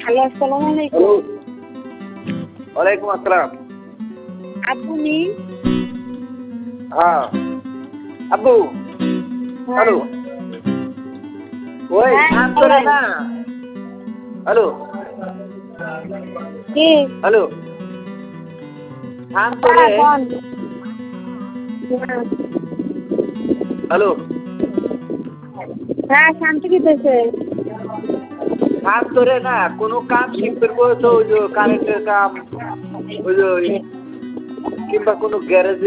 Hello, আসসালামু আলাইকুম। Hello, ওয়ালাইকুম আসসালাম। আব্বু নেই? হ্যাঁ, আব্বু। হ্যাঁ। হ্যালো, ওই হ্যাঁ, কাম করে বলেন। না। হ্যালো, কে? হ্যালো, কাম করে। হ্যাঁ, বল। হ্যাঁ। হ্যালো, হ্যাঁ, শান্তি দিতেছে। কাম করে না, কোনো কাম শিখতে তো ওই যে কারেন্টের কাম, ওই যে কিংবা কোনো গ্যারেজে